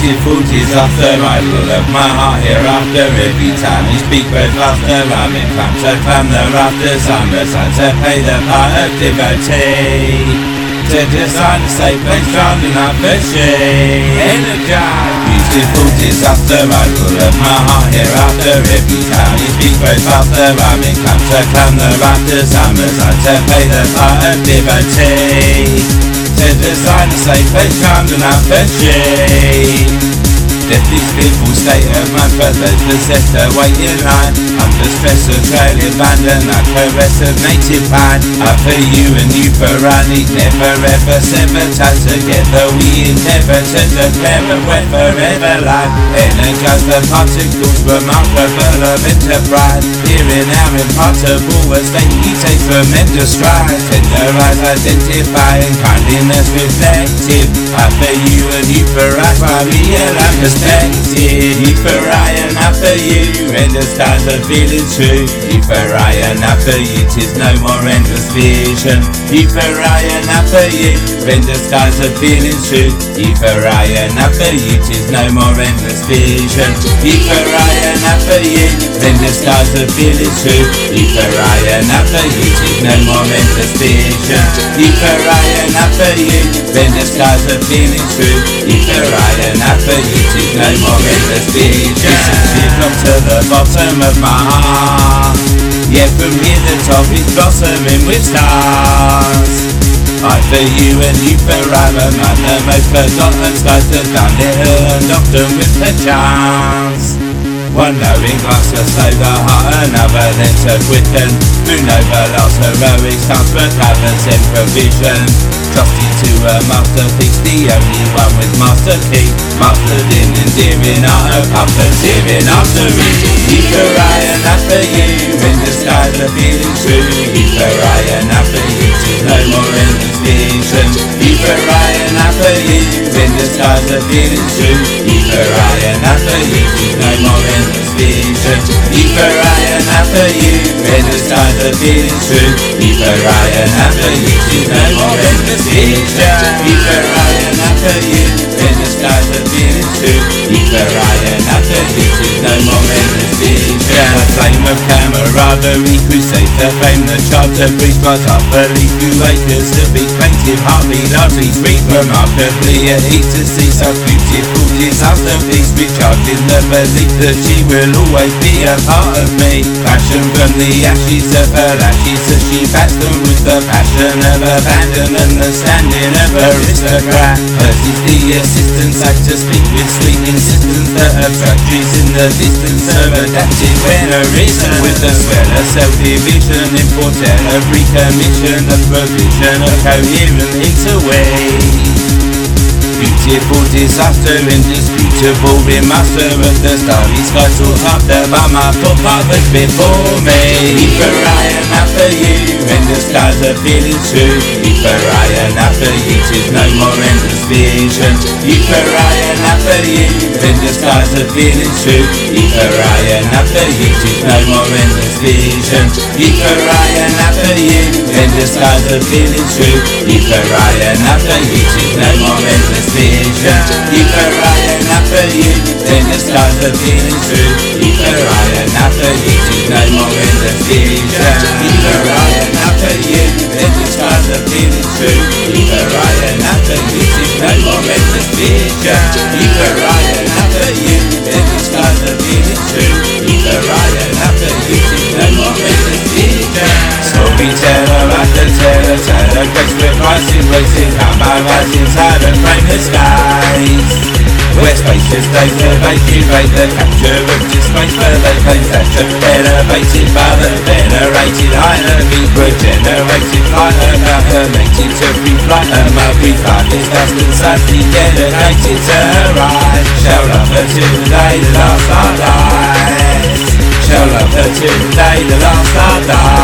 beautiful disaster. I will have my heart hereafter. Every time you speak very faster, I'm in time to climb the rafters. I'm assigned to play the part of devotee, to design a safe place, drowning up the shade. Energize, beautiful disaster. I will have my heart hereafter. Every time you speak very faster, I'm in time to climb the rafters. I'm assigned to play the part of devotee, to design a safe place, drowning up the shade. Deathly fearful state of mind for those possessed to wait in line. Under stress of trailing abandon, I caress of native pine. I for you and you for I need never ever sever. Tied together we endeavour to declare a wet forever life. Energize the particles, remarkable of enterprise. Hearing our impartable a state we take tremendous strides. Tenderize, identify and kindliness reflective. I for you and you for I, my real perspective. You for I and I for you, and the stars are feeling true. You for I and I for you, 'tis no more endless vision. You for I and I for you, and the stars are feeling true. You for I and I for you, 'tis no more endless vision. You for I and I for you, and the stars are feeling true. You for I and I for you, 'tis no more endless vision. You for I and I for you, and the stars are feeling true. You for I and I for you, 'tis no more endless vision. You've come to the bottom of my heart. Yeah, from here the top is blossoming with stars. I for you and you for I, among the most forgotten skies that found little and often with perchance. One knowing glass to slow the heart, another then to quicken. Through noble loss, heroic stance, but heaven's in provision. Trusting to a masterpiece, the only one with master key. Mastered in endearing art of puppeteering artery. You for I and I for you, in the skies are feeling true. You for I and I for you, 'tis no more endless vision. You for I and I for you, in the skies are feeling true. You for I and I for you, 'tis no more endless vision. You for I and I for you, in the skies are feeling true. You for I and I for you, 'tis no more endless vision. You for I and I for you, in the skies are feeling true. You for I and I for you, 'tis no more endless vision. A flame of camaraderie, crusade to fame, the charter breeze, but I believe through acres of each plaintive heartbeat, arteries breathe remarkably at ease to see such beautiful disaster peace, recharging the belief that she will always be a part of me. Passion from the ashes of her ashes, as she bats them with the passion of abandon and the standing of aristocrat. Hers is the assistance, I to speak with sweet insistence, that abstract trees in the distance of adaptive when arisen. With the spell of self-division, important of recommission, the provision of coherent interway. Beautiful disaster, indisputable remaster of the starry sky sought after by my forefathers before me. You for I and I for you, and the skies are feeling true. You for I and I for you, 'tis no more endless vision. You for I and I for you, and the skies are feeling true. You for I and I for you, 'tis no more endless vision. You for I and I for you, and the skies are feeling true. You for I and I for you, 'tis no more endless vision. You for I and I for you, then the stars are feeling true. You for I and I for you, 'tis no more endless vision. You for I and I for you, then the stars are feeling true. You for I and I for you, 'tis no more endless vision. You for I and I for you, then the stars are feeling true. You for I and I for you, 'tis no more endless vision. Storyteller after teller, teller grace with rising, racing, come by rising tide and frame the skies. Where spacious days evacuate the capture of this space for they claim stature. Elevated by the venerated hierarchy, regenerated flight about her native to free flight. Her mother flight is dust and safely dedicated to her eyes. Shall love her till the day the last our lives. Shall love her till the day the last our lives.